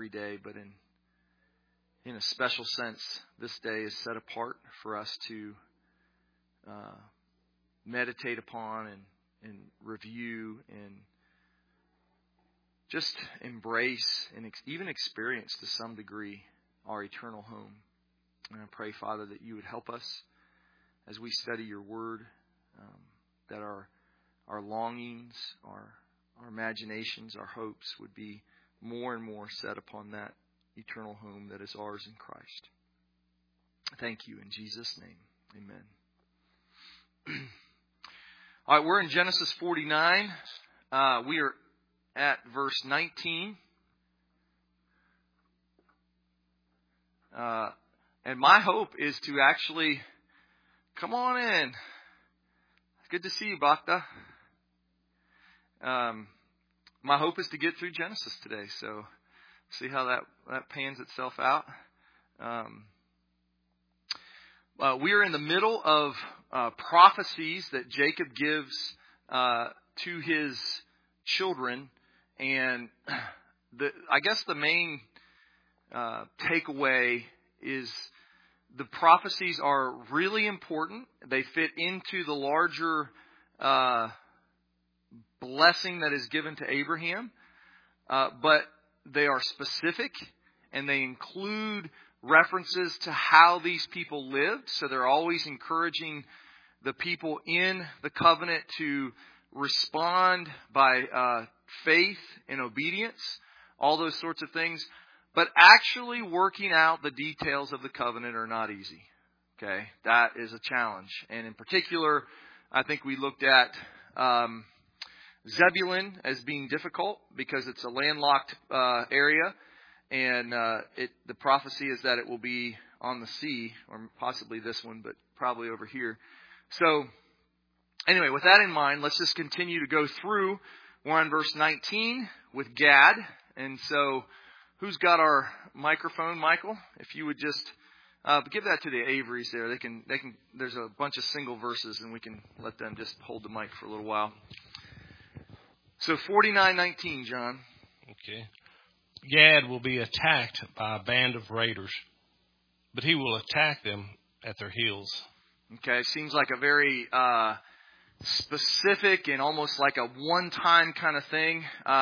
every day, but in a special sense, this day is set apart for us to meditate upon and review and just embrace and even experience to some degree our eternal home. And I pray, Father, that you would help us as we study your word, that our longings, our imaginations, our hopes would be more and more set upon that eternal home that is ours in Christ. Thank you in Jesus' name. Amen. All right, we're in Genesis 49. We are at verse 19. And my hope is to actually come on in. It's good to see you, Bhakta. My hope is to get through Genesis today, so see how that pans itself out. We are in the middle of prophecies that Jacob gives to his children, and I guess the main takeaway is the prophecies are really important. They fit into the larger blessing that is given to Abraham, but they are specific and they include references to how these people lived. So they're always encouraging the people in the covenant to respond by faith and obedience, all those sorts of things. But actually working out the details of the covenant are not easy. Okay, that is a challenge. And in particular, I think we looked at Zebulun as being difficult because it's a landlocked area. And the prophecy is that it will be on the sea, or possibly this one, but probably over here. So anyway, with that in mind, let's just continue to go through. We're on verse 19 with Gad. And so who's got our microphone, Michael? If you would just give that to the Averys there. They can. There's a bunch of single verses, and we can let them just hold the mic for a little while. So 49:19, John. Okay. Gad will be attacked by a band of raiders, but he will attack them at their heels. Okay, seems like a very specific and almost like a one-time kind of thing.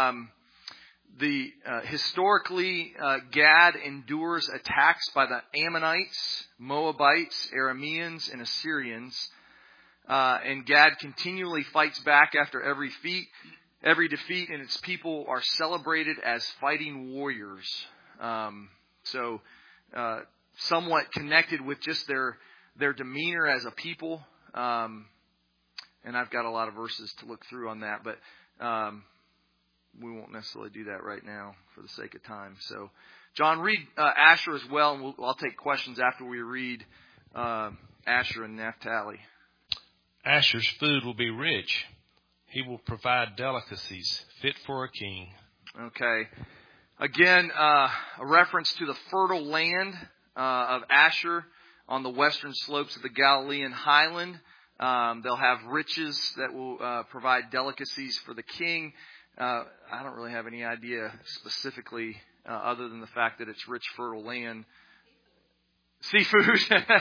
Historically, Gad endures attacks by the Ammonites, Moabites, Arameans, and Assyrians. And Gad continually fights back after every defeat, and its people are celebrated as fighting warriors. So somewhat connected with just their demeanor as a people. And I've got a lot of verses to look through on that, but we won't necessarily do that right now for the sake of time. So, John, read Asher as well, and I'll take questions after we read Asher and Naphtali. Asher's food will be rich. He will provide delicacies fit for a king. Okay. Again, a reference to the fertile land of Asher on the western slopes of the Galilean highland. They'll have riches that will provide delicacies for the king. I don't really have any idea specifically other than the fact that it's rich, fertile land. Seafood.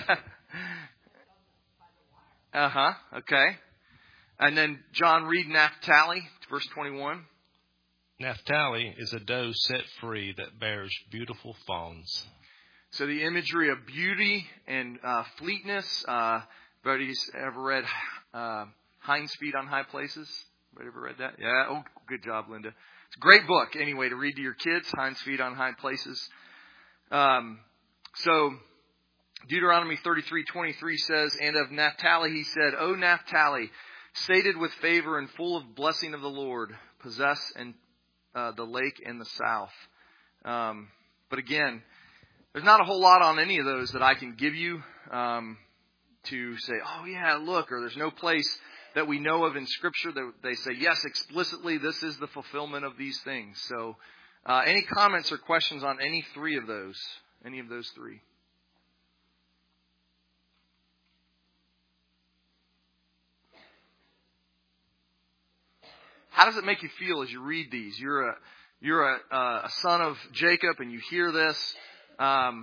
Okay. And then, John, read Naphtali, verse 21. Naphtali is a doe set free that bears beautiful fawns. So the imagery of beauty and fleetness. Everybody's ever read Hind's Feet on High Places? Everybody ever read that? Yeah? Oh, good job, Linda. It's a great book, anyway, to read to your kids, Hind's Feet on High Places. So Deuteronomy 33:23 says, "And of Naphtali he said, O Naphtali, sated with favor and full of blessing of the Lord, possess the lake and the south." But again, there's not a whole lot on any of those that I can give you to say, oh yeah, look, or there's no place that we know of in Scripture that they say, yes, explicitly, this is the fulfillment of these things. So any comments or questions on any of those three? How does it make you feel as you read these? You're you're a son of Jacob and you hear this, how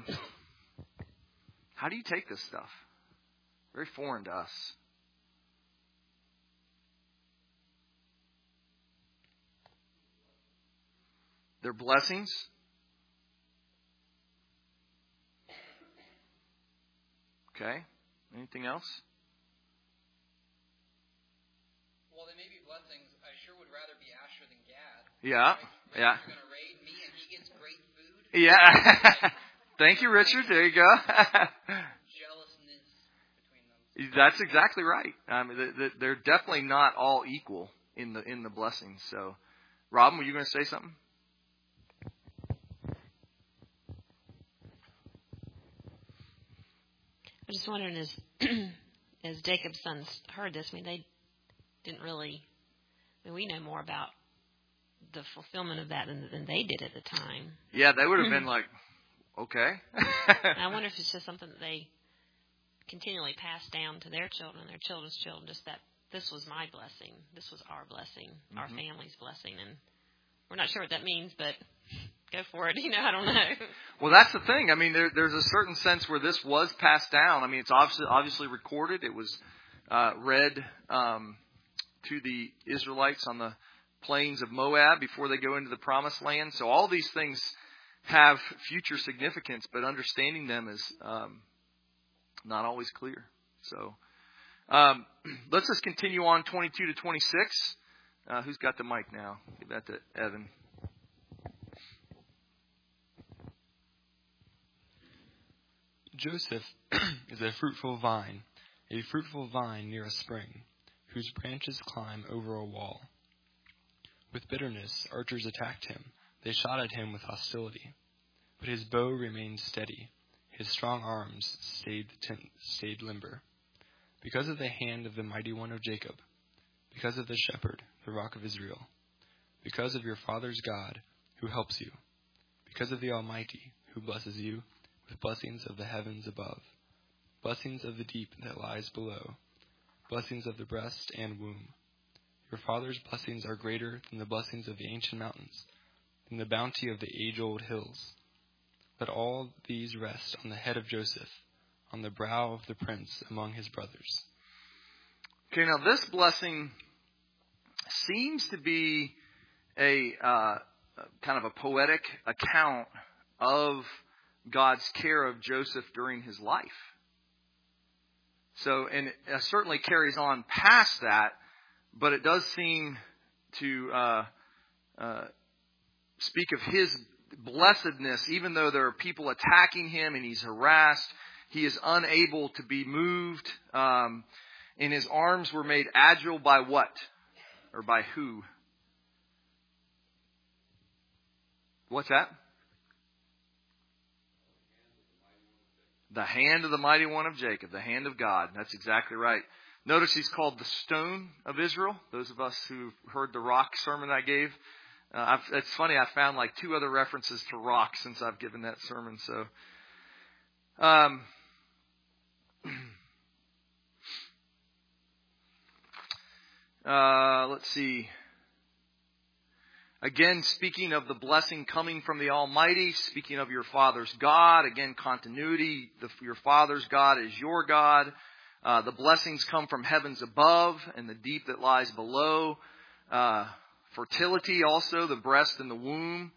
do you take this stuff? Very foreign to us. They're blessings. Okay. Anything else? Well, they may be blessings. I sure would rather be Asher than Gad. Yeah. Right? Yeah. He's going to raid me and he gets great food. Yeah. Thank you, Richard. There you go. Jealousness between them. That's exactly right. I mean, they're definitely not all equal in the blessings. So, Robin, were you going to say something? I'm just wondering, as Jacob's sons heard this, I mean, they didn't really. I mean, we know more about the fulfillment of that than they did at the time. Yeah, they would have been like, okay. I wonder if it's just something that they continually pass down to their children, their children's children, just that this was my blessing, this was our blessing, our family's blessing, and we're not sure what that means, but go for it. I don't know. Well, that's the thing. I mean, there's a certain sense where this was passed down. I mean, it's obviously recorded. It was read to the Israelites on the plains of Moab before they go into the Promised Land. So all these things have future significance, but understanding them is not always clear. So let's just continue on 22 to 26. Who's got the mic now? Give that to Evan. Joseph is a fruitful vine near a spring, whose branches climb over a wall. With bitterness, archers attacked him. They shot at him with hostility. But his bow remained steady. His strong arms stayed limber. Because of the hand of the mighty one of Jacob, because of the shepherd, the rock of Israel, because of your father's God, who helps you, because of the Almighty, who blesses you with blessings of the heavens above, blessings of the deep that lies below, blessings of the breast and womb. Your father's blessings are greater than the blessings of the ancient mountains, than the bounty of the age-old hills. Let all these rest on the head of Joseph, on the brow of the prince among his brothers. Okay, now this blessing seems to be a kind of a poetic account of God's care of Joseph during his life. So, and it certainly carries on past that, but it does seem to speak of his blessedness, even though there are people attacking him and he's harassed. He is unable to be moved. And his arms were made agile by what? Or by who? What's that? The hand of the mighty one of Jacob, the hand of God. That's exactly right. Notice he's called the stone of Israel. Those of us who heard the rock sermon I gave. It's funny, I found like 2 other references to rock since I've given that sermon. So, let's see. Again, speaking of the blessing coming from the Almighty, speaking of your father's God, again, continuity. Your father's God is your God. The blessings come from heavens above and the deep that lies below. Fertility also, the breast and the womb.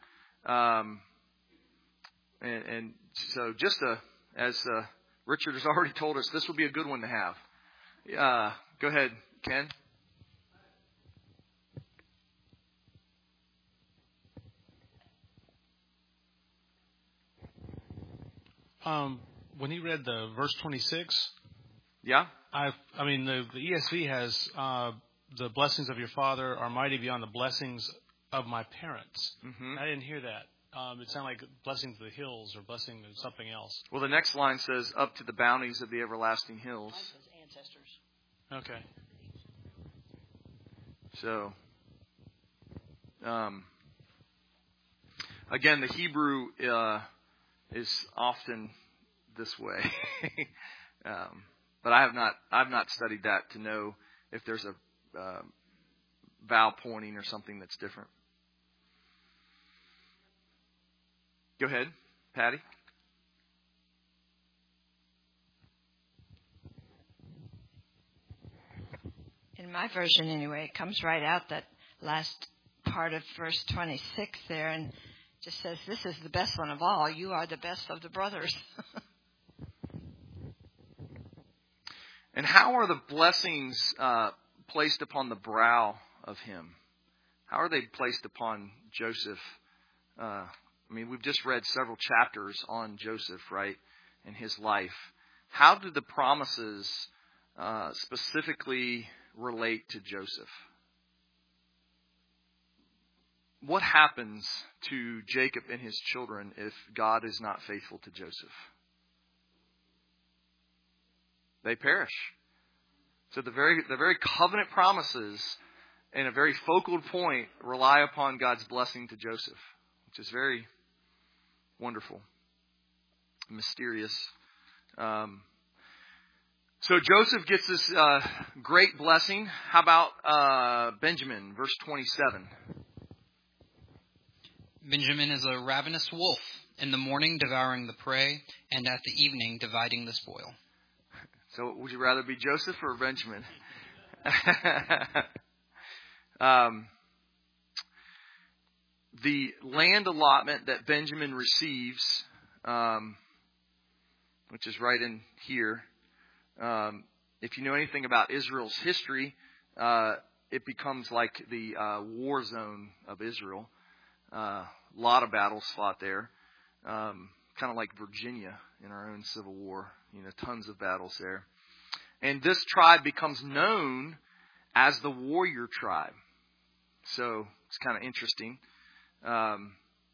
And so just as Richard has already told us, this will be a good one to have. Go ahead, Ken. When he read the verse 26, yeah, I mean the ESV has the blessings of your father are mighty beyond the blessings of my parents. Mm-hmm. I didn't hear that. It sounded like blessings of the hills or blessing of something else. Well, the next line says, "Up to the bounties of the everlasting hills." Ancestors. Okay. So, again, the Hebrew is often this way, but I've not studied that to know if there's a vowel pointing or something that's different. Go ahead, Patty. In my version, anyway, it comes right out that last part of verse 26 there, and just says, "This is the best one of all. You are the best of the brothers." And how are the blessings placed upon the brow of him? How are they placed upon Joseph? We've just read several chapters on Joseph, right, in his life. How do the promises specifically relate to Joseph? What happens to Jacob and his children if God is not faithful to Joseph? They perish. So the very covenant promises and a very focal point rely upon God's blessing to Joseph, which is very wonderful, mysterious. So Joseph gets this great blessing. How about Benjamin, verse 27? Benjamin is a ravenous wolf, in the morning devouring the prey, and at the evening dividing the spoil. So would you rather be Joseph or Benjamin? The land allotment that Benjamin receives, which is right in here, if you know anything about Israel's history, it becomes like the war zone of Israel. A lot of battles fought there, kind of like Virginia in our own Civil War. Tons of battles there. And this tribe becomes known as the warrior tribe. So it's kind of interesting. And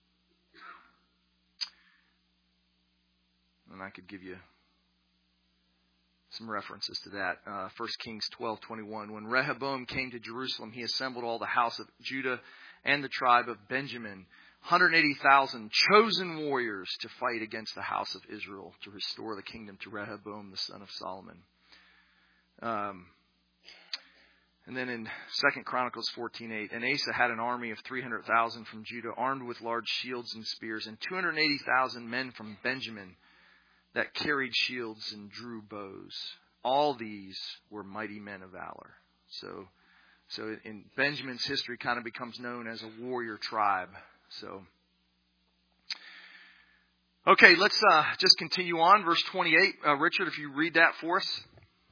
I could give you some references to that. 1 Kings 12:21. When Rehoboam came to Jerusalem, he assembled all the house of Judah and the tribe of Benjamin, 180,000 chosen warriors to fight against the house of Israel to restore the kingdom to Rehoboam, the son of Solomon. And then in 2 Chronicles 14:8, and Asa had an army of 300,000 from Judah, armed with large shields and spears, and 280,000 men from Benjamin that carried shields and drew bows. All these were mighty men of valor. So in Benjamin's history, kind of becomes known as a warrior tribe. So, okay, let's just continue on. Verse 28. Richard, if you read that for us.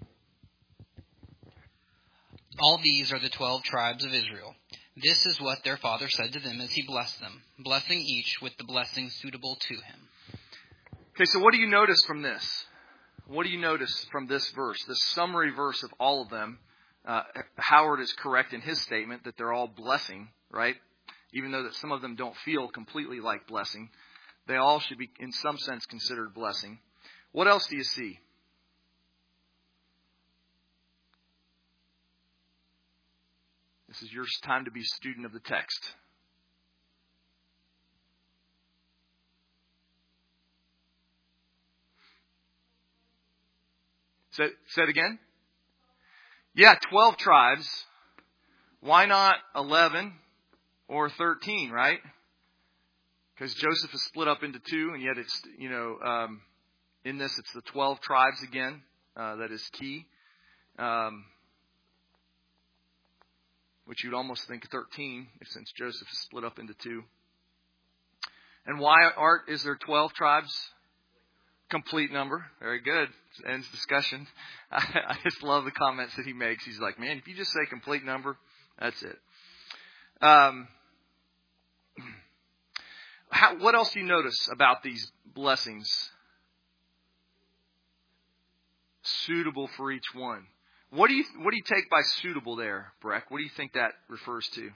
All these are the 12 tribes of Israel. This is what their father said to them as he blessed them, blessing each with the blessing suitable to him. Okay, so what do you notice from this? What do you notice from this verse, this summary verse of all of them? Howard is correct in his statement that they're all blessing, right? Even though that some of them don't feel completely like blessing, they all should be, in some sense, considered blessing. What else do you see? This is your time to be student of the text. Say it again? Yeah, 12 tribes. Why not 11 or 13, right? Because Joseph is split up into two, and yet it's, in this it's the 12 tribes again that is key. Which you'd almost think 13, since Joseph is split up into two. And why, Art, is there 12 tribes? Complete number. Very good. Ends discussion. I just love the comments that he makes. He's like, man, if you just say complete number, that's it. What else do you notice about these blessings? Suitable for each one. What do you take by suitable there, Breck? What do you think that refers to?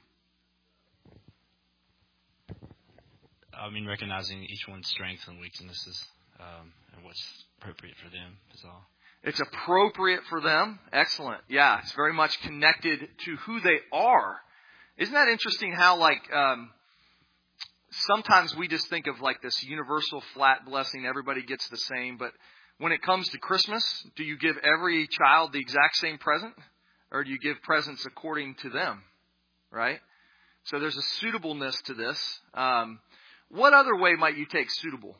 Recognizing each one's strengths and weaknesses, and what's appropriate for them is all. It's appropriate for them. Excellent. Yeah, it's very much connected to who they are. Isn't that interesting how, sometimes we just think of this universal flat blessing, everybody gets the same, but when it comes to Christmas, do you give every child the exact same present? Or do you give presents according to them? Right? So there's a suitableness to this. What other way might you take suitable?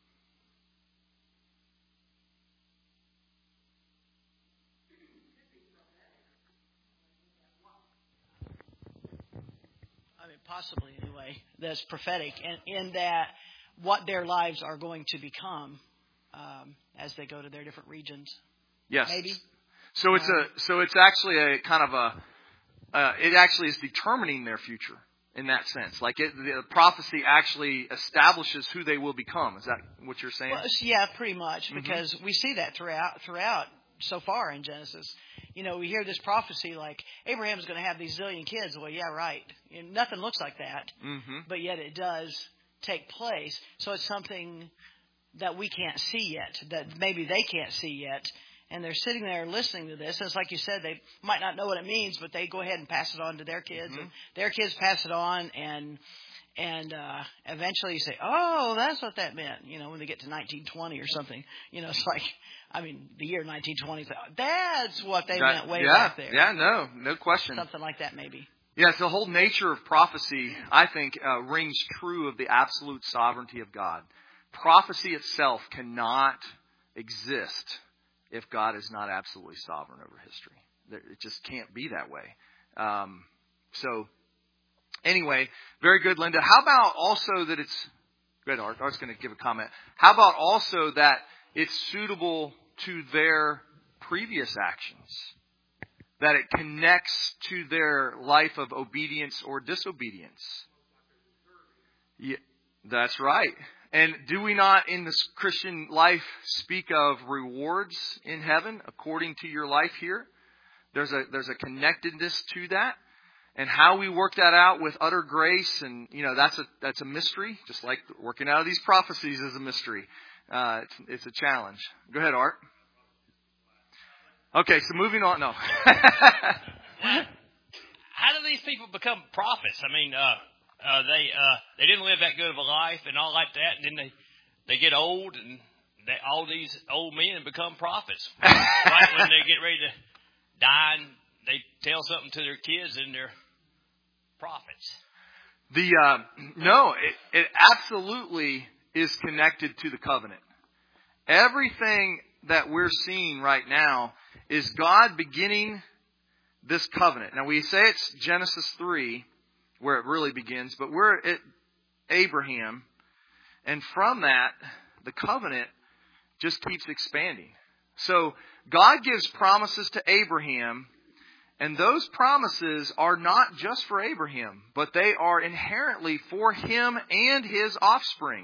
I mean, possibly anyway, that's prophetic, and in that what their lives are going to become as they go to their different regions. Yes. Maybe. So it's actually a kind of it actually is determining their future in that sense. Like the prophecy actually establishes who they will become. Is that what you're saying? Well, yeah, pretty much, because we see that throughout so far in Genesis. You know, we hear this prophecy like Abraham's going to have these zillion kids. Well, yeah, right. And nothing looks like that, but yet it does take place. So it's something that we can't see yet, that maybe they can't see yet. And they're sitting there listening to this. And it's like you said, they might not know what it means, but they go ahead and pass it on to their kids. And their kids pass it on, and eventually you say, oh, that's what that meant. You know, when they get to 1920 or something. You know, it's like, I mean, the year 1920, that's what they meant way back there. Yeah, no question. Something like that maybe. Yeah, the whole nature of prophecy, I think, rings true of the absolute sovereignty of God. Prophecy itself cannot exist if God is not absolutely sovereign over history. It just can't be that way. So, anyway, very good, Linda. How about also that it's... Good, Art. Art's going to give a comment. How about also that it's suitable to their previous actions? That it connects to their life of obedience or disobedience? Yeah, that's right. And do we not in this Christian life speak of rewards in heaven according to your life here? There's a connectedness to that. And how we work that out with utter grace, and you know, that's a mystery, just like working out of these prophecies is a mystery. It's a challenge. Go ahead, Art. Okay, so moving on. No. How do these people become prophets? I mean, they didn't live that good of a life and all like that, and then they get old, and all these old men become prophets. Right when they get ready to die, and they tell something to their kids, and they're prophets. It absolutely is connected to the covenant. Everything that we're seeing right now is God beginning this covenant. Now we say it's Genesis 3 where it really begins, but we're at Abraham, and from that the covenant just keeps expanding. So God gives promises to Abraham, and those promises are not just for Abraham, but they are inherently for him and his offspring.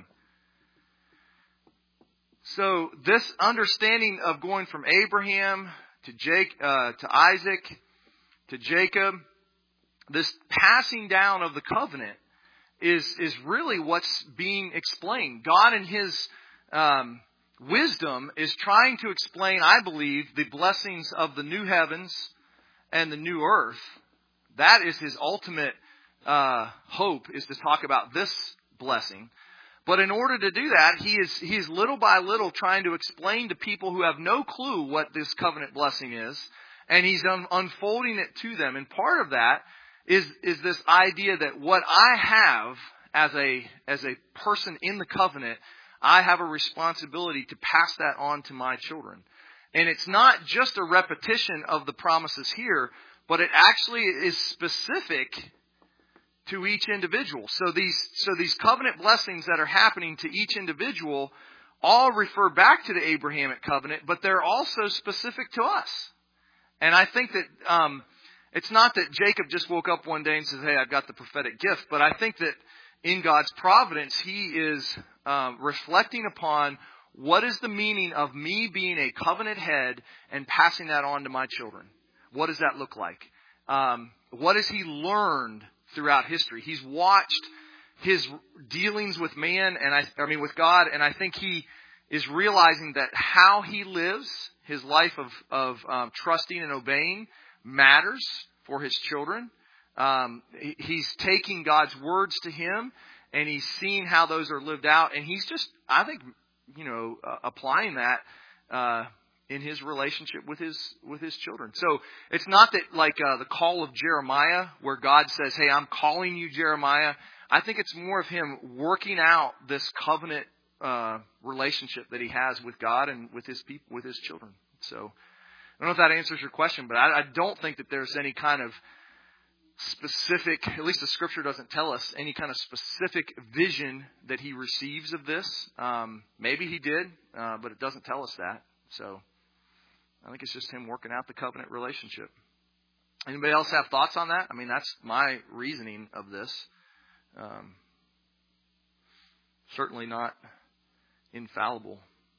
So this understanding of going from Abraham to Isaac to Jacob, this passing down of the covenant is really what's being explained. God in His wisdom is trying to explain, I believe, the blessings of the new heavens and the new earth. That is His ultimate hope, is to talk about this blessing. But in order to do that, He is little by little trying to explain to people who have no clue what this covenant blessing is, and He's unfolding it to them. And part of that is this idea that what I have as a person in the covenant, I have a responsibility to pass that on to my children. And it's not just a repetition of the promises here, but it actually is specific to each individual. So these covenant blessings that are happening to each individual all refer back to the Abrahamic covenant, but they're also specific to us. And I think that it's not that Jacob just woke up one day and says, hey, I've got the prophetic gift, but I think that in God's providence, He is reflecting upon what is the meaning of me being a covenant head and passing that on to my children. What does that look like? What has He learned throughout history? He's watched His dealings with man, and with God, and I think he is realizing that how he lives his life of trusting and obeying matters for his children. He's taking God's words to him, and he's seeing how those are lived out, and he's just, I think, applying that in his relationship with his children. So it's not that like the call of Jeremiah, where God says, "Hey, I'm calling you, Jeremiah." I think it's more of him working out this covenant relationship that he has with God and with his people, with his children. So I don't know if that answers your question, but I don't think that there's any kind of specific, at least the Scripture doesn't tell us, any kind of specific vision that he receives of this. Maybe he did, but it doesn't tell us that. So I think it's just him working out the covenant relationship. Anybody else have thoughts on that? I mean, that's my reasoning of this. Certainly not infallible.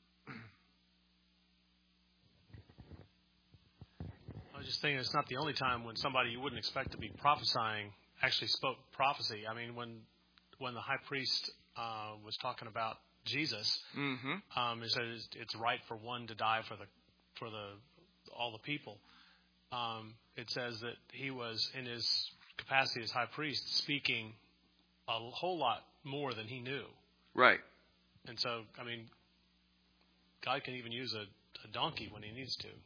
I was just thinking it's not the only time when somebody you wouldn't expect to be prophesying actually spoke prophecy. I mean, when the high priest was talking about Jesus, he said it's right for one to die for all the people. It says that he was, in his capacity as high priest, speaking a whole lot more than he knew. Right. And so, I mean, God can even use a donkey when he needs to.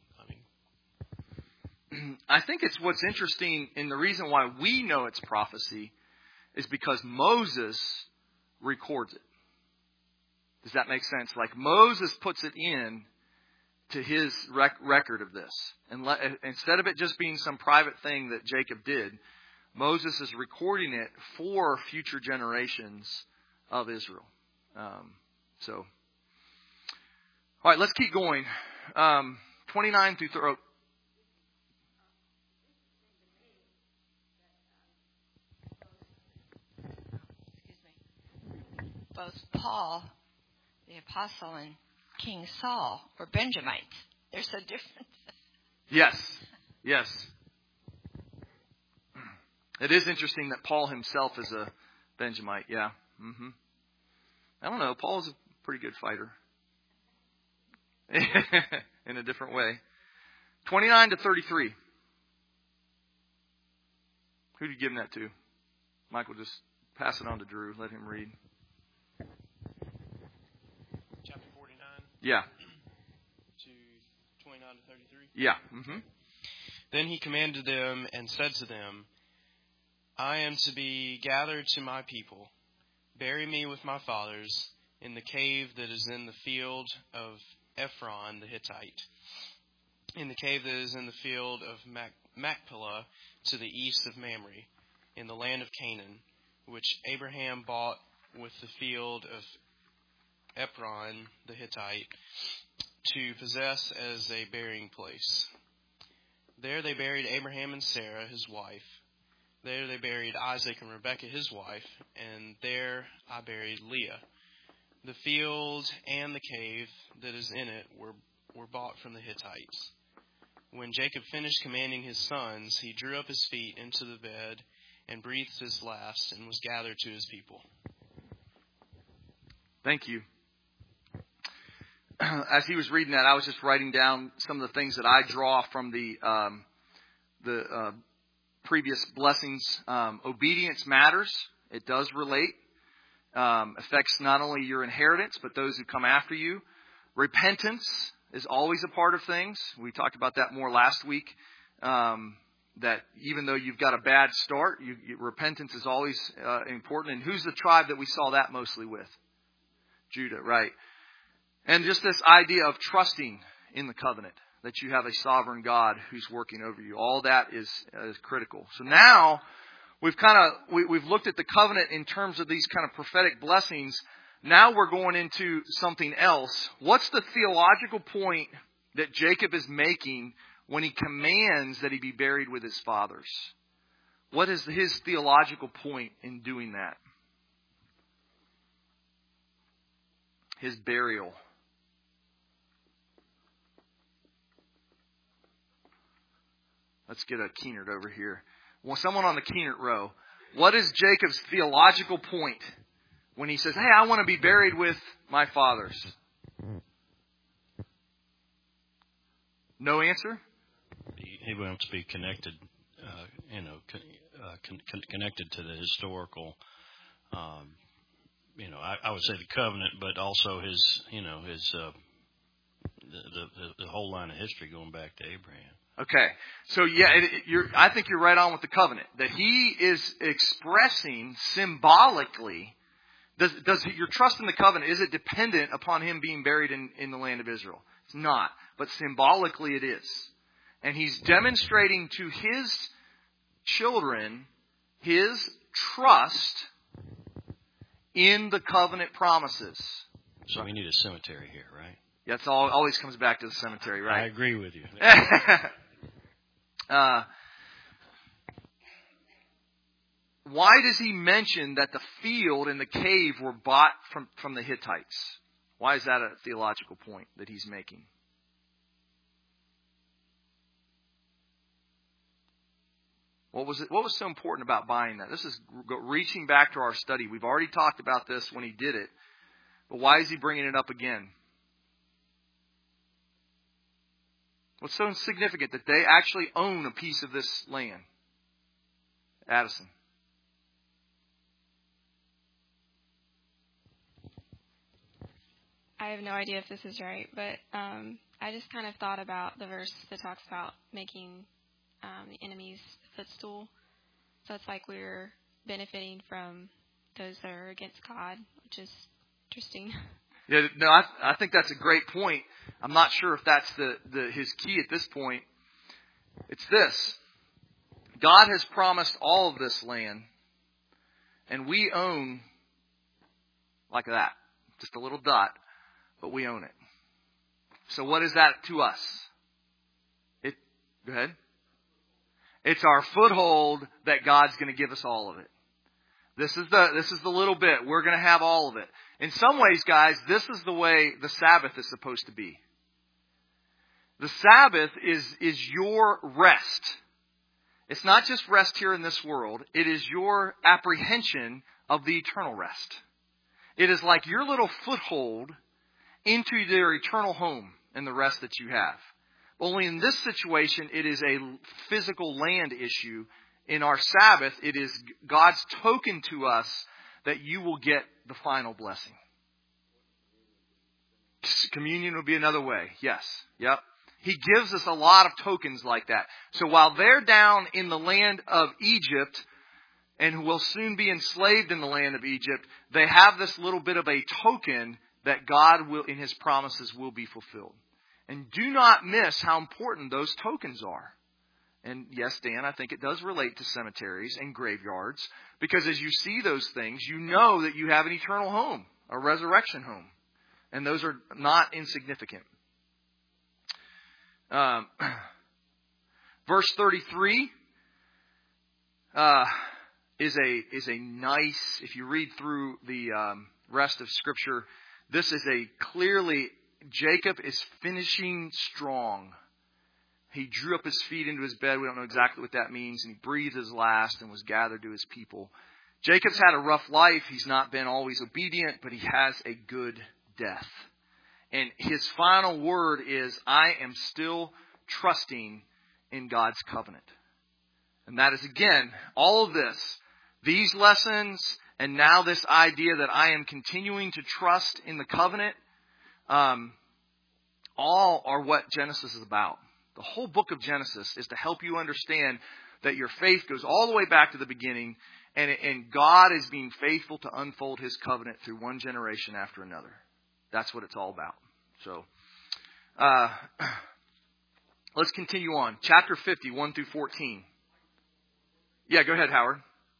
I think it's what's interesting, and the reason why we know it's prophecy is because Moses records it. Does that make sense? Like Moses puts it in to his record of this. And instead of it just being some private thing that Jacob did, Moses is recording it for future generations of Israel. All right, let's keep going. 29 through 30. Both Paul, the apostle, and King Saul were Benjamites. They're so different. Yes. It is interesting that Paul himself is a Benjamite, yeah. I don't know, Paul's a pretty good fighter. In a different way. 29 to 33. Who are you giving that to? Michael, just pass it on to Drew. Let him read. Chapter 49. Yeah. To 29 to 33. Yeah. Then he commanded them and said to them, I am to be gathered to my people. Bury me with my fathers in the cave that is in the field of Ephron the Hittite, in the cave that is in the field of Machpelah to the east of Mamre, in the land of Canaan, which Abraham bought with the field of Ephron the Hittite to possess as a burying place. There they buried Abraham and Sarah, his wife. There they buried Isaac and Rebekah, his wife, and there I buried Leah. The field and the cave that is in it were bought from the Hittites. When Jacob finished commanding his sons, he drew up his feet into the bed and breathed his last and was gathered to his people. Thank you. As he was reading that, I was just writing down some of the things that I draw from the previous blessings. Obedience matters. It does relate. Affects not only your inheritance, but those who come after you. Repentance is always a part of things. We talked about that more last week. That even though you've got a bad start, repentance is always important. And who's the tribe that we saw that mostly with? Judah, right. And just this idea of trusting in the covenant, that you have a sovereign God who's working over you. All that is critical. So now we've looked at the covenant in terms of these kind of prophetic blessings. Now we're going into something else. What's the theological point that Jacob is making when he commands that he be buried with his fathers? What is his theological point in doing that? His burial. Let's get a Keenert over here. Well, someone on the Keenert row. What is Jacob's theological point when he says, hey, I want to be buried with my fathers? No answer? He wants to be connected, connected to the historical, I would say the covenant, but also his the whole line of history going back to Abraham. Okay. So yeah, I think you're right on with the covenant. That he is expressing symbolically, does your trust in the covenant, is it dependent upon him being buried in the land of Israel? It's not. But symbolically it is. And he's demonstrating to his children his trust in the covenant promises. So we need a cemetery here, right? That's always comes back to the cemetery, right? I agree with you. Why does he mention that the field and the cave were bought from the Hittites? Why is that a theological point that he's making? What was so important about buying that? This is reaching back to our study. We've already talked about this when he did it. But why is he bringing it up again? What's so significant that they actually own a piece of this land? Addison. I have no idea if this is right, but I just kind of thought about the verse that talks about making the enemy's footstool. So it's like we're benefiting from those that are against God, which is interesting. Yeah, no, I think that's a great point. I'm not sure if that's his key at this point. It's this. God has promised all of this land, and we own like that, just a little dot, but we own it. So what is that to us? Go ahead. It's our foothold that God's going to give us all of it. This is the little bit. We're going to have all of it. In some ways, guys, this is the way the Sabbath is supposed to be. The Sabbath is your rest. It's not just rest here in this world. It is your apprehension of the eternal rest. It is like your little foothold into their eternal home and the rest that you have. Only in this situation, it is a physical land issue. In our Sabbath, it is God's token to us that you will get the final blessing. Communion would be another way. Yes. Yep. He gives us a lot of tokens like that. So while they're down in the land of Egypt and will soon be enslaved in the land of Egypt, they have this little bit of a token that God will, in His promises, will be fulfilled. And do not miss how important those tokens are. And yes, Dan, I think it does relate to cemeteries and graveyards, because as you see those things, you know that you have an eternal home, a resurrection home. And those are not insignificant. Verse 33 is a nice, if you read through the rest of Scripture, this is a clearly, Jacob is finishing strong. He drew up his feet into his bed. We don't know exactly what that means. And he breathed his last and was gathered to his people. Jacob's had a rough life. He's not been always obedient, but he has a good death. And his final word is, I am still trusting in God's covenant. And that is, again, all of this, these lessons, and now this idea that I am continuing to trust in the covenant, all are what Genesis is about. The whole book of Genesis is to help you understand that your faith goes all the way back to the beginning, and God is being faithful to unfold His covenant through one generation after another. That's what it's all about. So, let's continue on. Chapter 50, 1 through 14. Yeah, go ahead, Howard.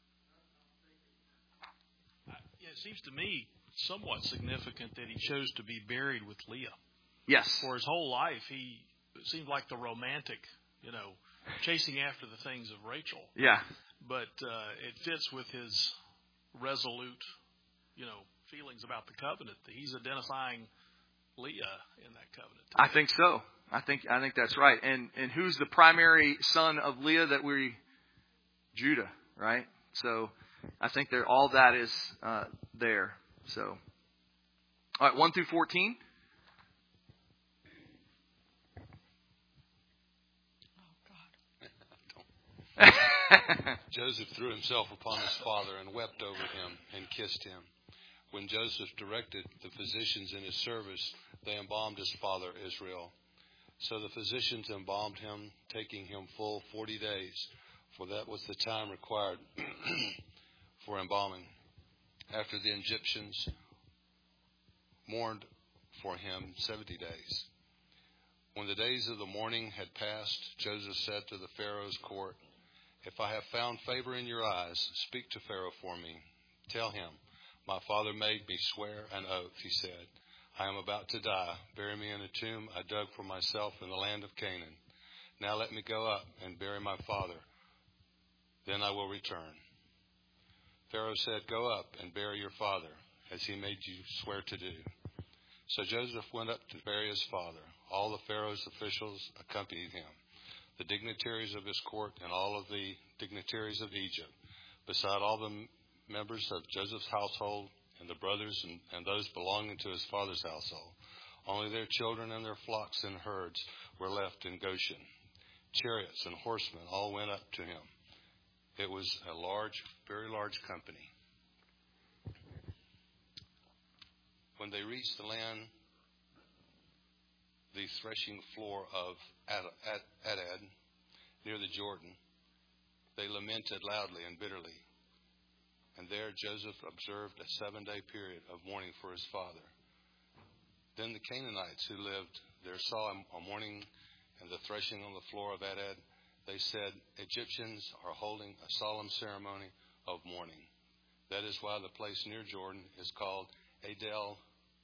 Yeah, it seems to me somewhat significant that he chose to be buried with Leah. Yes. For his whole life, it seemed like the romantic, chasing after the things of Rachel. Yeah. But it fits with his resolute, feelings about the covenant. He's identifying Leah in that covenant. I think so. I think that's right. And who's the primary son of Leah that Judah, right? So I think all that is there. So, all right, 1 through 14. Joseph threw himself upon his father and wept over him and kissed him. When Joseph directed the physicians in his service, they embalmed his father Israel. So the physicians embalmed him, taking him full 40 days, for that was the time required for embalming. After the Egyptians mourned for him 70 days. When the days of the mourning had passed, Joseph said to the Pharaoh's court, "If I have found favor in your eyes, speak to Pharaoh for me. Tell him, my father made me swear an oath. He said, I am about to die. Bury me in a tomb I dug for myself in the land of Canaan. Now let me go up and bury my father. Then I will return." Pharaoh said, "Go up and bury your father, as he made you swear to do." So Joseph went up to bury his father. All the Pharaoh's officials accompanied him, the dignitaries of his court and all of the dignitaries of Egypt, beside all the members of Joseph's household and the brothers and those belonging to his father's household. Only their children and their flocks and herds were left in Goshen. Chariots and horsemen all went up to him. It was a large, very large company. When they reached the land, the threshing floor of Atad, near the Jordan, they lamented loudly and bitterly. And there Joseph observed a 7-day period of mourning for his father. Then the Canaanites who lived there saw a mourning and the threshing on the floor of Atad. They said, "Egyptians are holding a solemn ceremony of mourning." That is why the place near Jordan is called Adel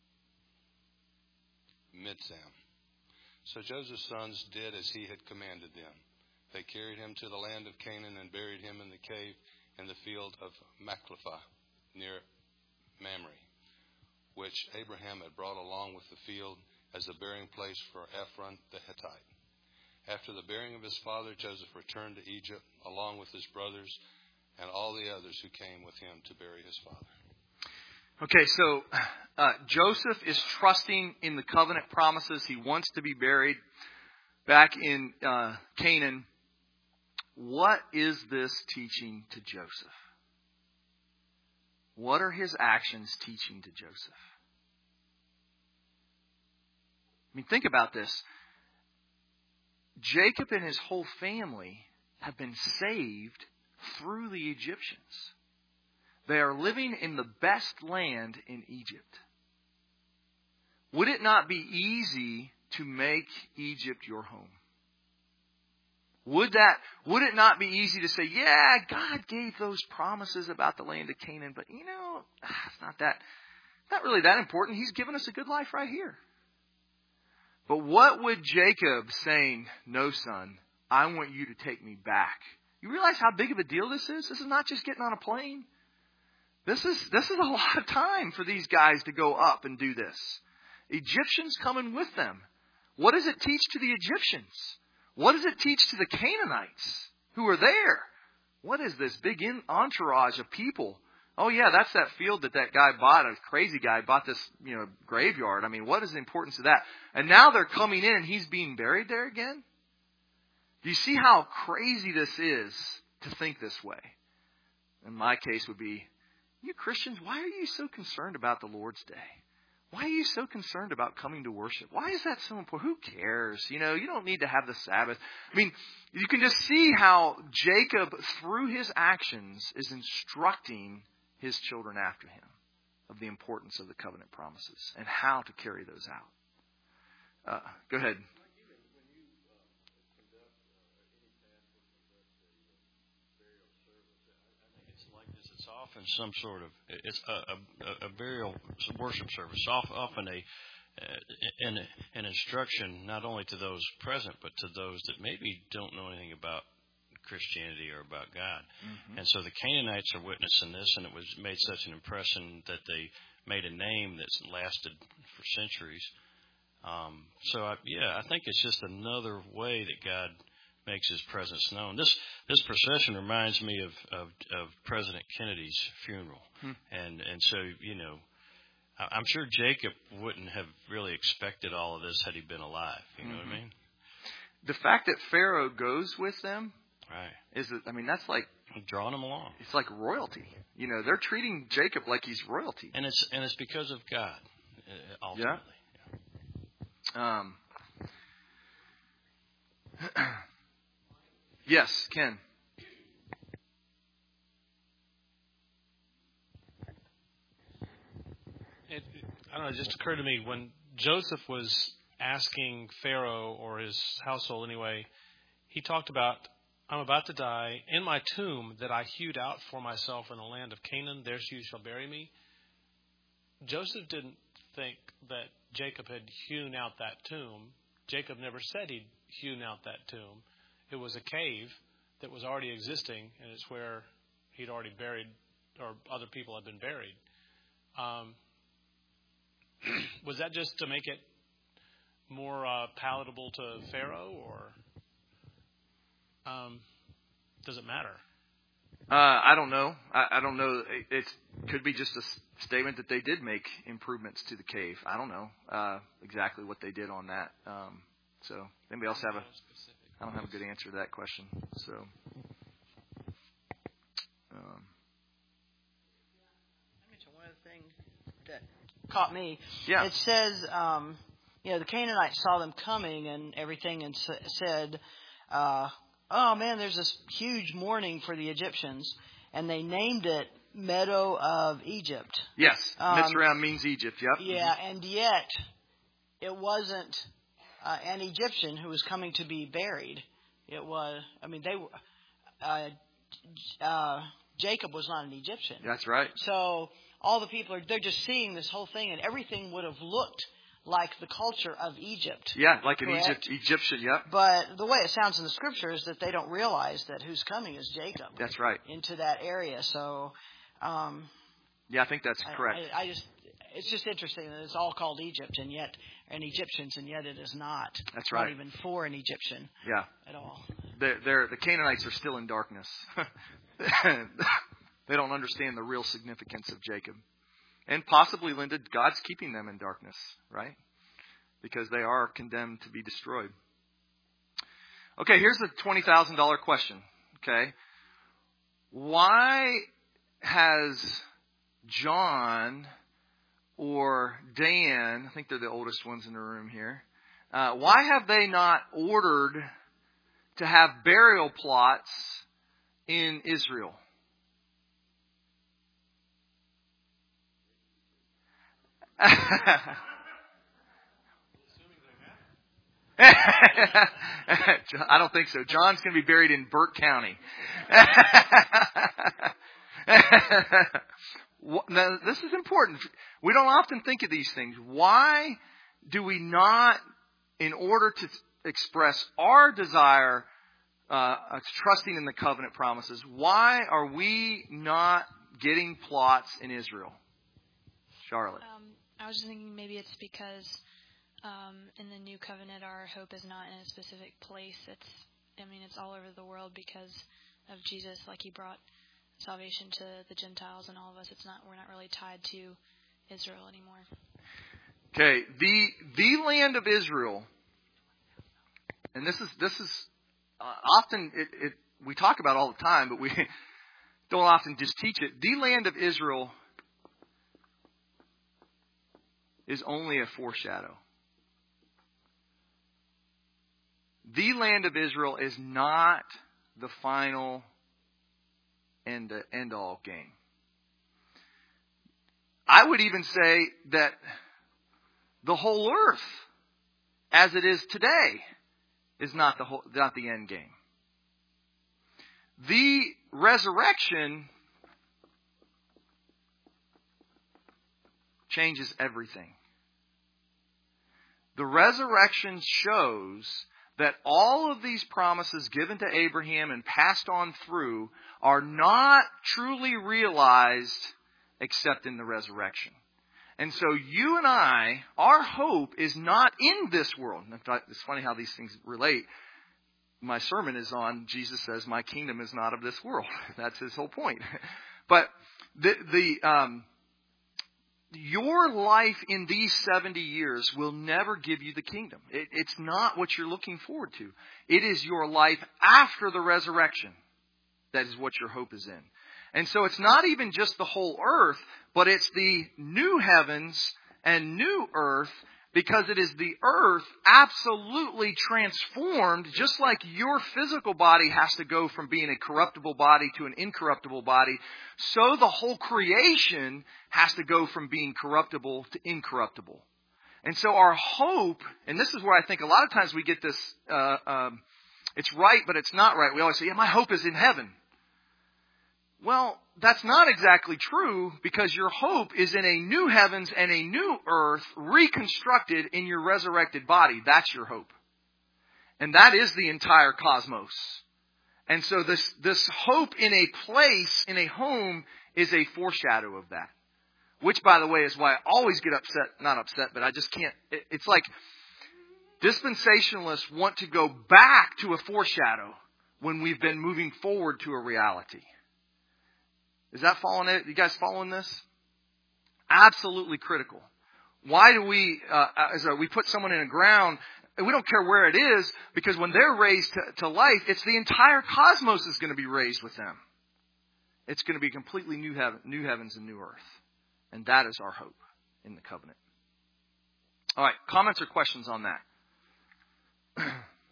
Mitzam. So Joseph's sons did as he had commanded them. They carried him to the land of Canaan and buried him in the cave in the field of Machpelah near Mamre, which Abraham had brought along with the field as a burying place for Ephron the Hittite. After the burying of his father, Joseph returned to Egypt along with his brothers and all the others who came with him to bury his father. Okay, so Joseph is trusting in the covenant promises. He wants to be buried back in Canaan. What is this teaching to Joseph? What are his actions teaching to Joseph? I mean, think about this. Jacob and his whole family have been saved through the Egyptians. They are living in the best land in Egypt. Would it not be easy to make Egypt your home? Would it not be easy to say, yeah, God gave those promises about the land of Canaan, but it's not really that important. He's given us a good life right here. But what would Jacob saying, "No, son, I want you to take me back"? You realize how big of a deal this is? This is not just getting on a plane. This is a lot of time for these guys to go up and do this. Egyptians coming with them. What does it teach to the Egyptians? What does it teach to the Canaanites who are there? What is this big entourage of people? Oh yeah, that's that field that guy bought. A crazy guy bought this, graveyard. I mean, what is the importance of that? And now they're coming in and he's being buried there again? Do you see how crazy this is to think this way? In my case would be, you Christians, why are you so concerned about the Lord's Day? Why are you so concerned about coming to worship? Why is that so important? Who cares? You don't need to have the Sabbath. I mean, you can just see how Jacob, through his actions, is instructing his children after him of the importance of the covenant promises and how to carry those out. Go ahead. Often some sort of, it's a burial worship service, often an instruction not only to those present but to those that maybe don't know anything about Christianity or about God. Mm-hmm. And so the Canaanites are witnessing this, and it was made such an impression that they made a name that's lasted for centuries. I think it's just another way that God makes his presence known. This procession reminds me of President Kennedy's funeral. And so, I'm sure Jacob wouldn't have really expected all of this had he been alive. You know what I mean? The fact that Pharaoh goes with them, right, that's like drawing him along. It's like royalty. They're treating Jacob like he's royalty. And it's because of God, ultimately. Yeah. Yes, Ken. I don't know, it just occurred to me when Joseph was asking Pharaoh, or his household anyway, he talked about, I'm about to die. In my tomb that I hewed out for myself in the land of Canaan, there you shall bury me. Joseph didn't think that Jacob had hewn out that tomb. Jacob never said he'd hewn out that tomb. It was a cave that was already existing, and it's where he'd already buried, or other people had been buried. Was that just to make it more palatable to Pharaoh, or does it matter? I don't know. I don't know. It could be just a statement that they did make improvements to the cave. I don't know exactly what they did on that. So anybody else have a? I don't have a good answer to that question. So. I mentioned one of the things that caught me. Yeah. It says, the Canaanites saw them coming and everything, and said, "Oh man, there's this huge mourning for the Egyptians," and they named it Meadow of Egypt. Yes, Mitzrayim means Egypt. Yep. Yeah, and yet it wasn't an Egyptian who was coming to be buried. It was, Jacob was not an Egyptian. That's right. So all the people they're just seeing this whole thing, and everything would have looked like the culture of Egypt. Yeah, like an correct? Egyptian, yep. But the way it sounds in the scripture is that they don't realize that who's coming is Jacob. That's right. Into that area. So yeah, I think that's correct. It's just interesting that it's all called Egypt and Egyptians, and yet it is not. That's right. Not even for an Egyptian. Yeah. At all. The Canaanites are still in darkness. They don't understand the real significance of Jacob. And possibly, Linda, God's keeping them in darkness, right? Because they are condemned to be destroyed. Okay, here's the $20,000 question. Okay. Why has John or Dan, I think they're the oldest ones in the room here, why have they not ordered to have burial plots in Israel? I don't think so. John's going to be buried in Burke County. Now, this is important. We don't often think of these things. Why do we not, in order to express our desire, trusting in the covenant promises, why are we not getting plots in Israel? Charlotte. I was just thinking maybe it's because in the new covenant our hope is not in a specific place. It's all over the world because of Jesus. Like he brought salvation to the Gentiles and all of us. We're not really tied to Israel anymore. Okay, the land of Israel, and this is often we talk about all the time, but we don't often just teach it. The land of Israel is only a foreshadow. The land of Israel is not the final end all game. I would even say that the whole earth, as it is today, is not the end game. The resurrection changes everything. The resurrection shows that all of these promises given to Abraham and passed on through are not truly realized except in the resurrection. And so you and I, our hope is not in this world. In fact, it's funny how these things relate. My sermon is on, Jesus says, my kingdom is not of this world. That's his whole point. But your life in these 70 years will never give you the kingdom. It's not what you're looking forward to. It is your life after the resurrection. That is what your hope is in. And so it's not even just the whole earth, but it's the new heavens and new earth because it is the earth absolutely transformed, just like your physical body has to go from being a corruptible body to an incorruptible body, so the whole creation has to go from being corruptible to incorruptible. And so our hope, and this is where I think a lot of times we get this, it's right, but it's not right. We always say, yeah, my hope is in heaven. Well, that's not exactly true, because your hope is in a new heavens and a new earth reconstructed in your resurrected body. That's your hope. And that is the entire cosmos. And so this hope in a place, in a home, is a foreshadow of that. Which, by the way, is why I always get not upset, but I just can't. It's like dispensationalists want to go back to a foreshadow when we've been moving forward to a reality. Is that following it? You guys following this? Absolutely critical. Why do we put someone in the ground, and we don't care where it is, because when they're raised to life, it's the entire cosmos is going to be raised with them. It's going to be completely new heavens and new earth. And that is our hope in the covenant. All right, comments or questions on that?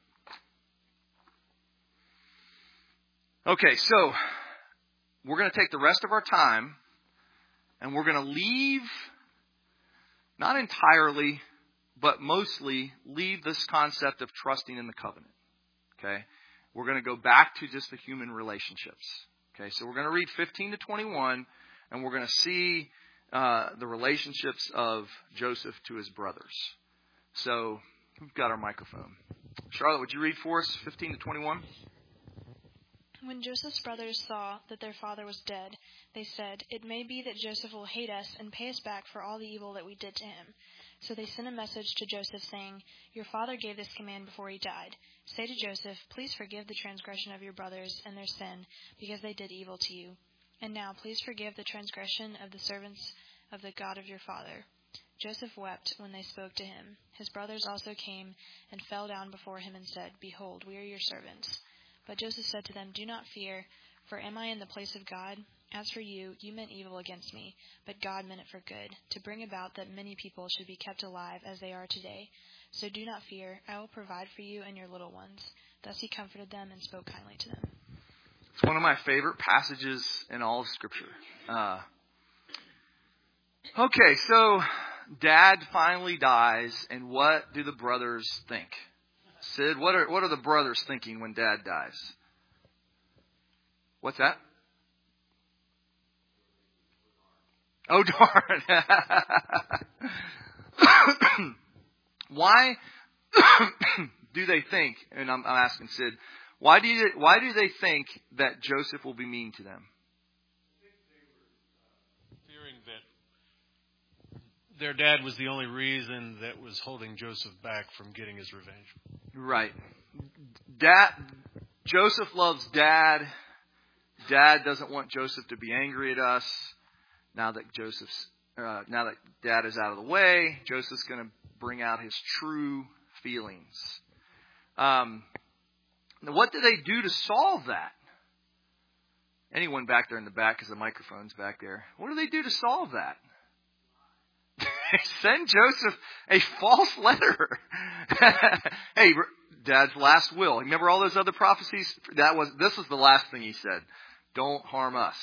Okay, so we're going to take the rest of our time and we're going to leave, not entirely, but mostly leave this concept of trusting in the covenant. Okay? We're going to go back to just the human relationships. Okay, so we're going to read 15 to 21 and we're going to see the relationships of Joseph to his brothers. So, we've got our microphone. Charlotte, would you read for us 15 to 21? When Joseph's brothers saw that their father was dead, they said, "It may be that Joseph will hate us and pay us back for all the evil that we did to him." So they sent a message to Joseph saying, "Your father gave this command before he died. Say to Joseph, 'Please forgive the transgression of your brothers and their sin, because they did evil to you. And now please forgive the transgression of the servants of the God of your father.'" Joseph wept when they spoke to him. His brothers also came and fell down before him and said, "Behold, we are your servants." But Joseph said to them, "Do not fear, for am I in the place of God? As for you, you meant evil against me, but God meant it for good, to bring about that many people should be kept alive as they are today. So do not fear, I will provide for you and your little ones." Thus he comforted them and spoke kindly to them. It's one of my favorite passages in all of Scripture. Okay, so Dad finally dies, and what do the brothers think? Sid, what are the brothers thinking when Dad dies? What's that? Oh, darn. Why do they think, and I'm asking Sid, why do they think that Joseph will be mean to them? Fearing that their dad was the only reason that was holding Joseph back from getting his revenge. Right. Joseph loves Dad. Dad doesn't want Joseph to be angry at us. Now that Dad is out of the way, Joseph's going to bring out his true feelings. Now, what do they do to solve that? Anyone back there in the back, because the microphone's back there. What do they do to solve that? Send Joseph a false letter. Hey, Dad's last will. Remember all those other prophecies? This was the last thing he said. Don't harm us.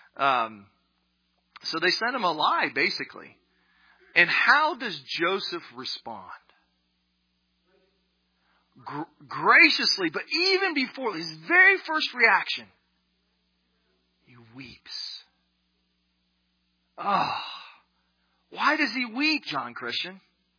So they sent him a lie, basically. And how does Joseph respond? Graciously, but even before his very first reaction, he weeps. Oh, why does he weep, John Christian?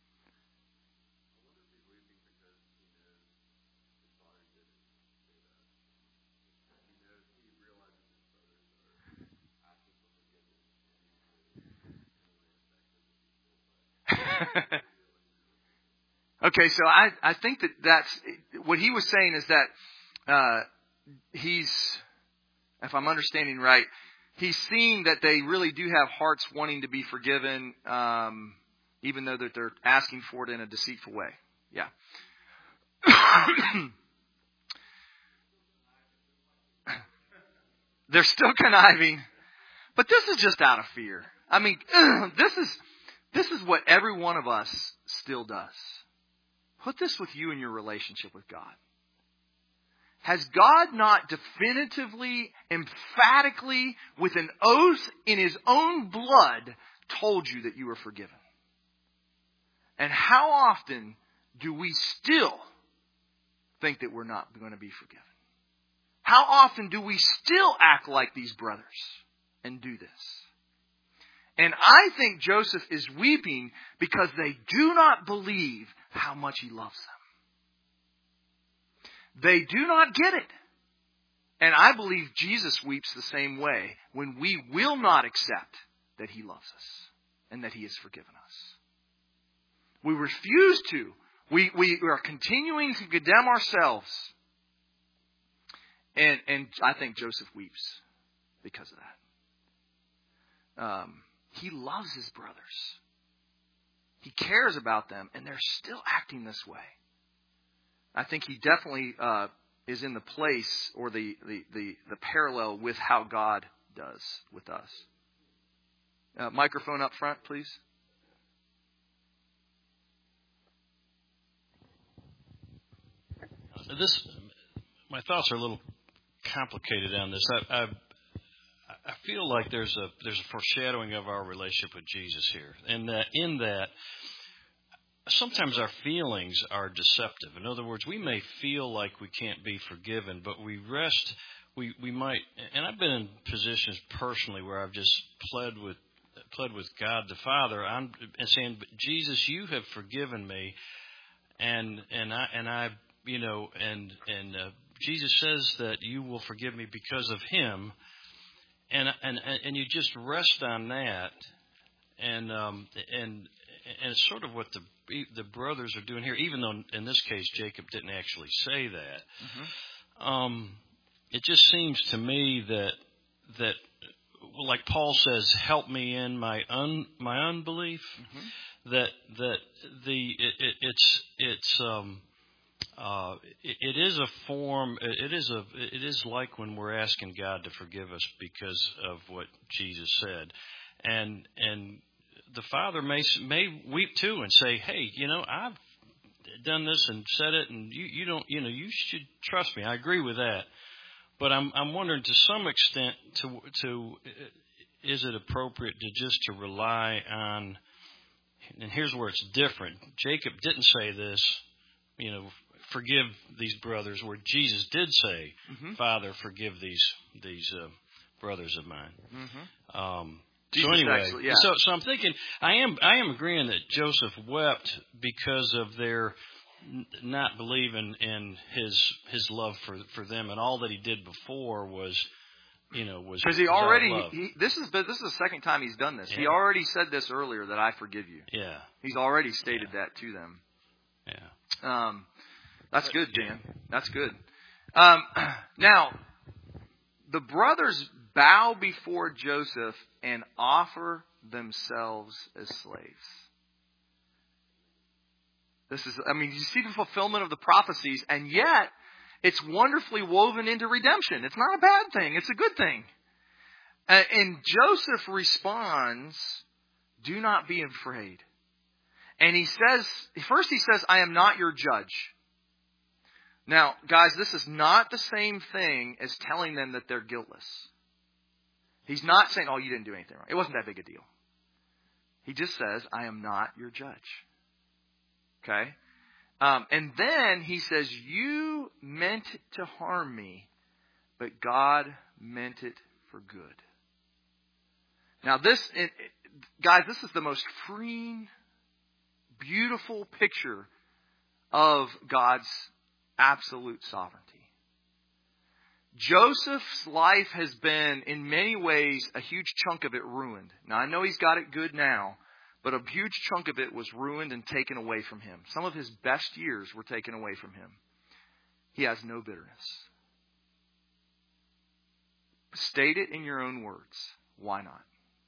Okay, so I think that's what he was saying is that he's, if I'm understanding right, he's seeing that they really do have hearts wanting to be forgiven, even though that they're asking for it in a deceitful way. Yeah. They're still conniving, but this is just out of fear. I mean, this is what every one of us still does. Put this with you in your relationship with God. Has God not definitively, emphatically, with an oath in His own blood, told you that you are forgiven? And how often do we still think that we're not going to be forgiven? How often do we still act like these brothers and do this? And I think Joseph is weeping because they do not believe how much he loves them. They do not get it. And I believe Jesus weeps the same way when we will not accept that He loves us and that He has forgiven us. We refuse to. We are continuing to condemn ourselves. And I think Joseph weeps because of that. He loves his brothers. He cares about them, and they're still acting this way. I think he definitely is in the place or the parallel with how God does with us. Microphone up front, please. My thoughts are a little complicated on this. I feel like there's a foreshadowing of our relationship with Jesus here, and in that sometimes our feelings are deceptive. In other words, we may feel like we can't be forgiven, but we might. And I've been in positions personally where I've just pled with God the Father, and saying, "But Jesus, you have forgiven me," and Jesus says that you will forgive me because of Him, and you just rest on that, and it's sort of what the brothers are doing here, even though in this case Jacob didn't actually say that. Mm-hmm. It just seems to me that like Paul says, "Help me in my unbelief." Mm-hmm. It is a form. It is like when we're asking God to forgive us because of what Jesus said, and the Father may weep too and say, "Hey, I've done this and said it, and you don't, you should trust me." I agree with that, but I'm wondering to some extent to is it appropriate to rely on? And here's where it's different. Jacob didn't say this, forgive these brothers, where Jesus did say, mm-hmm. "Father, forgive these brothers of mine." Mm-hmm. So anyway, actually, yeah. So I'm thinking, I am agreeing that Joseph wept because of their not believing in his love for them, and all that he did before was because he already this is the second time he's done this. Yeah. He already said this earlier, that I forgive you. Yeah, he's already stated that to them. Yeah. That's good, Dan. That's good. Now, the brothers bow before Joseph and offer themselves as slaves. This is, you see the fulfillment of the prophecies, and yet it's wonderfully woven into redemption. It's not a bad thing. It's a good thing. And Joseph responds, "Do not be afraid." And he says, "I am not your judge." Now, guys, this is not the same thing as telling them that they're guiltless. He's not saying, "Oh, you didn't do anything wrong. It wasn't that big a deal." He just says, "I am not your judge." Okay? And then he says, "You meant to harm me, but God meant it for good." Now, guys, this is the most freeing, beautiful picture of God's absolute sovereignty. Joseph's life has been, in many ways, a huge chunk of it ruined. Now, I know he's got it good now, but a huge chunk of it was ruined and taken away from him. Some of his best years were taken away from him. He has no bitterness. State it in your own words. Why not?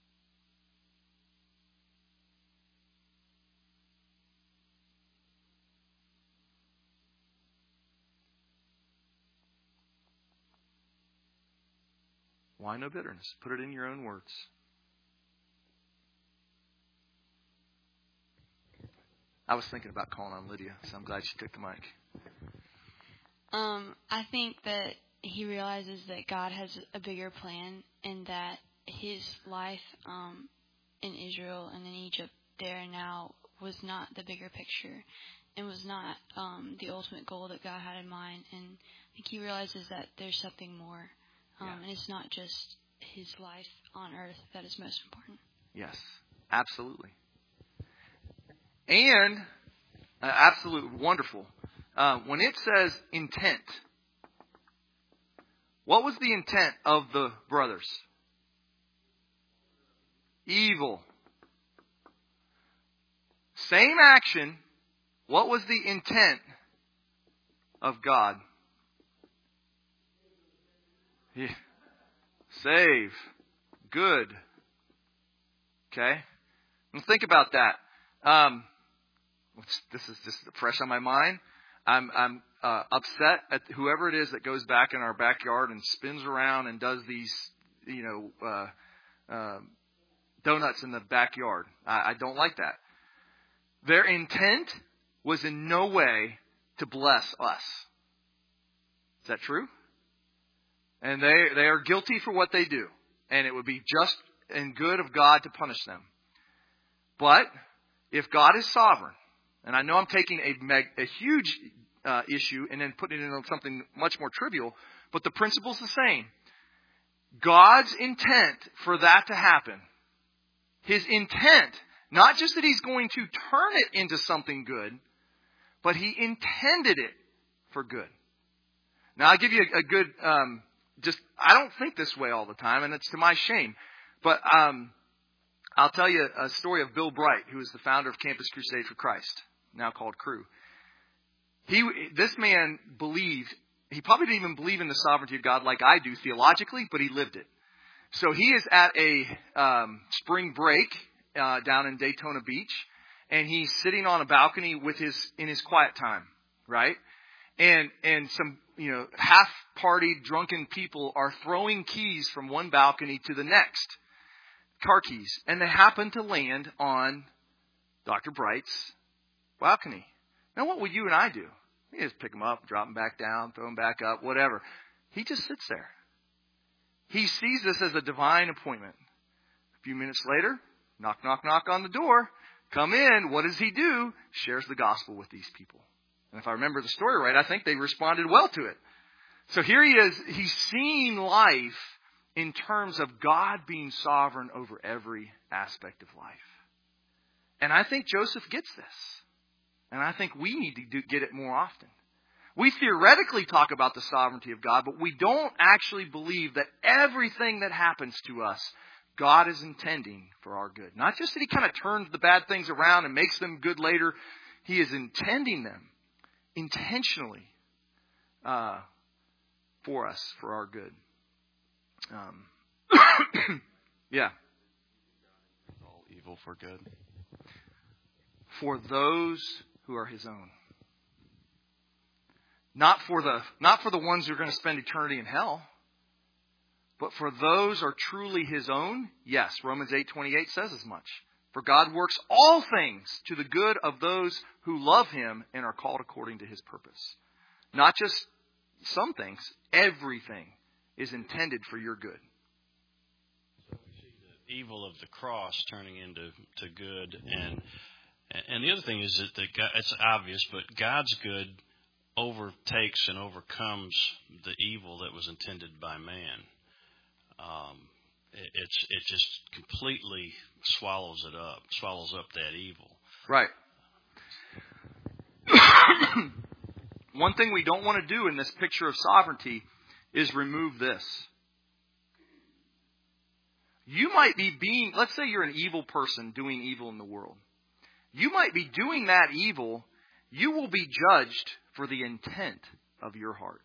Why no bitterness? Put it in your own words. I was thinking about calling on Lydia, so I'm glad she took the mic. I think that he realizes that God has a bigger plan and that his life in Israel and in Egypt there and now was not the bigger picture and was not the ultimate goal that God had in mind. And I think he realizes that there's something more. And it's not just his life on earth that is most important. Yes, absolutely. And, absolutely wonderful. When it says intent, what was the intent of the brothers? Evil. Same action. What was the intent of God? Yeah. Save. Good. Okay? And think about that. This is just fresh on my mind. I'm upset at whoever it is that goes back in our backyard and spins around and does these, donuts in the backyard. I don't like that. Their intent was in no way to bless us. Is that true? And they are guilty for what they do. And it would be just and good of God to punish them. But if God is sovereign, and I know I'm taking a huge issue and then putting it into something much more trivial, but the principle's the same. God's intent for that to happen, his intent, not just that he's going to turn it into something good, but he intended it for good. Now, I'll give you a good, I don't think this way all the time, and it's to my shame. But I'll tell you a story of Bill Bright, who is the founder of Campus Crusade for Christ, now called Cru. This man believed, he probably didn't even believe in the sovereignty of God like I do theologically, but he lived it. So he is at a spring break down in Daytona Beach, and he's sitting on a balcony in his quiet time, right? And some half-partied drunken people are throwing keys from one balcony to the next, car keys, and they happen to land on Dr. Bright's balcony. Now, what would you and I do? We just pick them up, drop them back down, throw them back up, whatever. He just sits there. He sees this as a divine appointment. A few minutes later, knock, knock, knock on the door. Come in. What does he do? Shares the gospel with these people. And if I remember the story right, I think they responded well to it. So here he is. He's seeing life in terms of God being sovereign over every aspect of life. And I think Joseph gets this. And I think we need to get it more often. We theoretically talk about the sovereignty of God, but we don't actually believe that everything that happens to us, God is intending for our good. Not just that he kind of turns the bad things around and makes them good later. He is intending them intentionally for us, for our good. Yeah. All evil for good. For those who are his own. Not for the ones who are going to spend eternity in hell. But for those who are truly his own, yes, Romans 8:28 says as much. For God works all things to the good of those who love him and are called according to his purpose. Not just some things, everything is intended for your good. So we see the evil of the cross turning into good, and the other thing is that it's obvious, but God's good overtakes and overcomes the evil that was intended by man. It just completely swallows up that evil. Right. One thing we don't want to do in this picture of sovereignty is remove this. You might be let's say you're an evil person doing evil in the world. You might be doing that evil. You will be judged for the intent of your heart.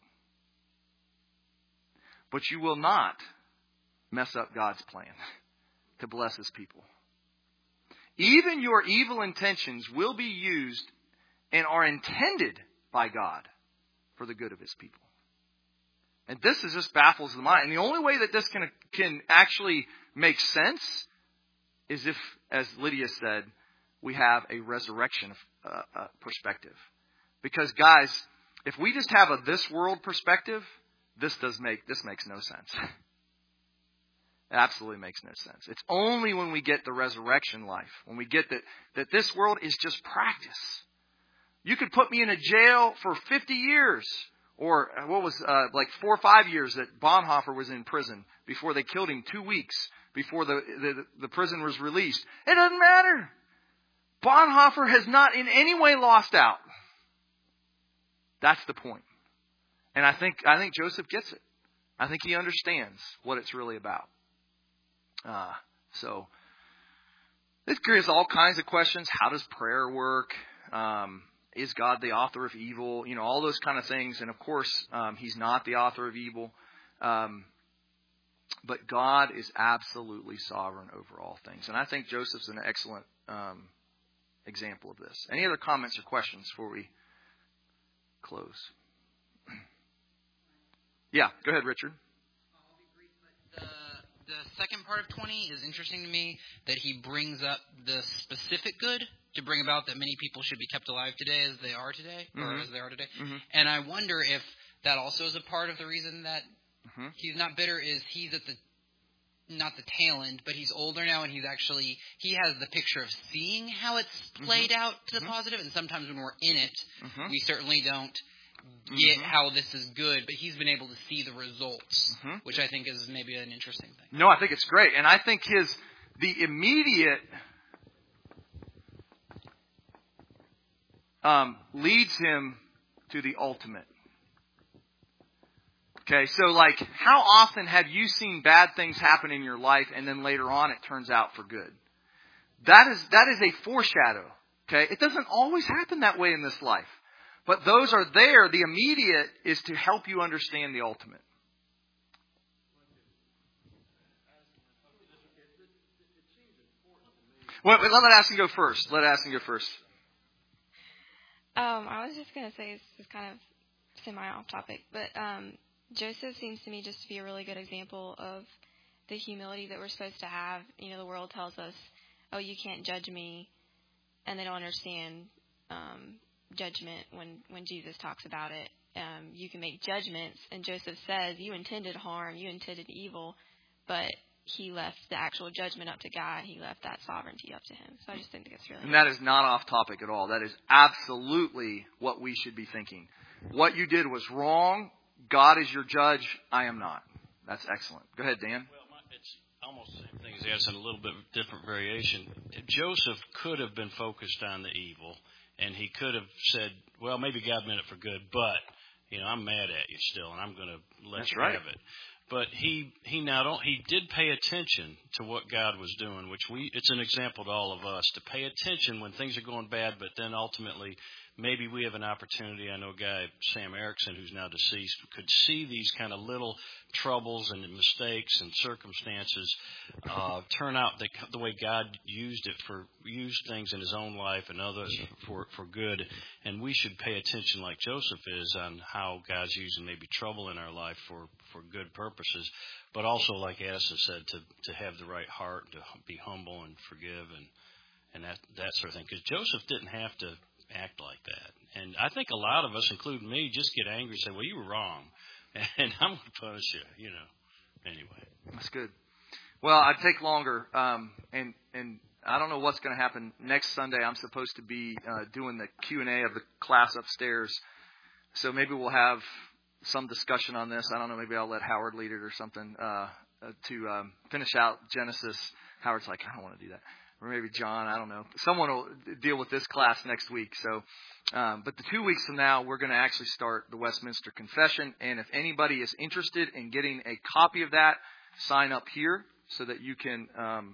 But you will not mess up God's plan to bless his people. Even your evil intentions will be used and are intended by God for the good of his people. And this just baffles the mind. And the only way that this can actually make sense is if, as Lydia said, we have a resurrection perspective. Because, guys, if we just have a this world perspective, this makes no sense. It absolutely makes no sense. It's only when we get the resurrection life, when we get that this world is just practice. You could put me in a jail for 50 years, or what was like 4 or 5 years that Bonhoeffer was in prison before they killed him. 2 weeks before the prison was released. It doesn't matter. Bonhoeffer has not in any way lost out. That's the point. And I think Joseph gets it. I think he understands what it's really about. So this creates all kinds of questions. How does prayer work? Is God the author of evil? You know, all those kind of things. And of course, He's not the author of evil. But God is absolutely sovereign over all things. And I think Joseph's an excellent example of this. Any other comments or questions before we close? Yeah, go ahead, Richard. I'll be brief, but the second part of 20 is interesting to me, that he brings up the specific good to bring about that many people should be kept alive today as they are today, or as they are today. Mm-hmm. And I wonder if that also is a part of the reason that he's not bitter, is he's at not the tail end, but he's older now, and he has the picture of seeing how it's played out to the positive, and sometimes when we're in it, we certainly don't get how this is good, but he's been able to see the results, which I think is maybe an interesting thing. No, I think it's great. And I think the immediate leads him to the ultimate. Okay, so like, how often have you seen bad things happen in your life and then later on it turns out for good? That is a foreshadow. Okay, it doesn't always happen that way in this life. But those are there. The immediate is to help you understand the ultimate. Well, let Aston go first. I was just going to say, this is kind of semi-off topic, but Joseph seems to me just to be a really good example of the humility that we're supposed to have. You know, the world tells us, oh, you can't judge me, and they don't understand judgment when Jesus talks about it. You can make judgments, and Joseph says, you intended harm, you intended evil, but he left the actual judgment up to God. He left that sovereignty up to him. So I just think that's really And that is not off topic at all. That is absolutely what we should be thinking. What you did was wrong. God is your judge. I am not. That's excellent. Go ahead, Dan. Well, it's almost the same thing as Addison, a little bit different variation. Joseph could have been focused on the evil, and he could have said, well, maybe God meant it for good, but, you know, I'm mad at you still, and I'm going to let you have it. But he did pay attention to what God was doing, which it's an example to all of us, to pay attention when things are going bad, but then ultimately maybe we have an opportunity. I know a guy, Sam Erickson, who's now deceased, could see these kind of little troubles and mistakes and circumstances turn out the way God used things in his own life and others for good. And we should pay attention, like Joseph is, on how God's using maybe trouble in our life for good purposes, but also, like Addison said, to have the right heart, to be humble and forgive and that sort of thing. Because Joseph didn't have to act like that. And I think a lot of us, including me, just get angry and say, well, you were wrong, and I'm going to punish you, Anyway. That's good. Well, I'd take longer, and I don't know what's going to happen. Next Sunday, I'm supposed to be doing the Q&A of the class upstairs, so maybe we'll have some discussion on this. I don't know, maybe I'll let Howard lead it or something to finish out Genesis. Howard's like, I don't want to do that. Or maybe John, I don't know. Someone will deal with this class next week. So, but the 2 weeks from now, we're going to actually start the Westminster Confession. And if anybody is interested in getting a copy of that, sign up here so that you can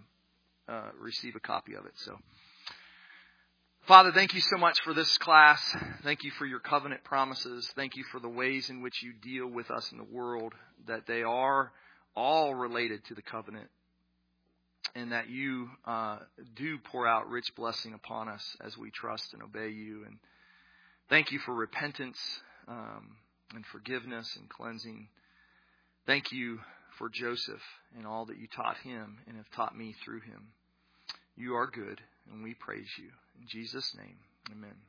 receive a copy of it. So, Father, thank you so much for this class. Thank you for your covenant promises. Thank you for the ways in which you deal with us in the world, that they are all related to the covenant. And that you do pour out rich blessing upon us as we trust and obey you. And thank you for repentance and forgiveness and cleansing. Thank you for Joseph and all that you taught him and have taught me through him. You are good, and we praise you. In Jesus' name, Amen.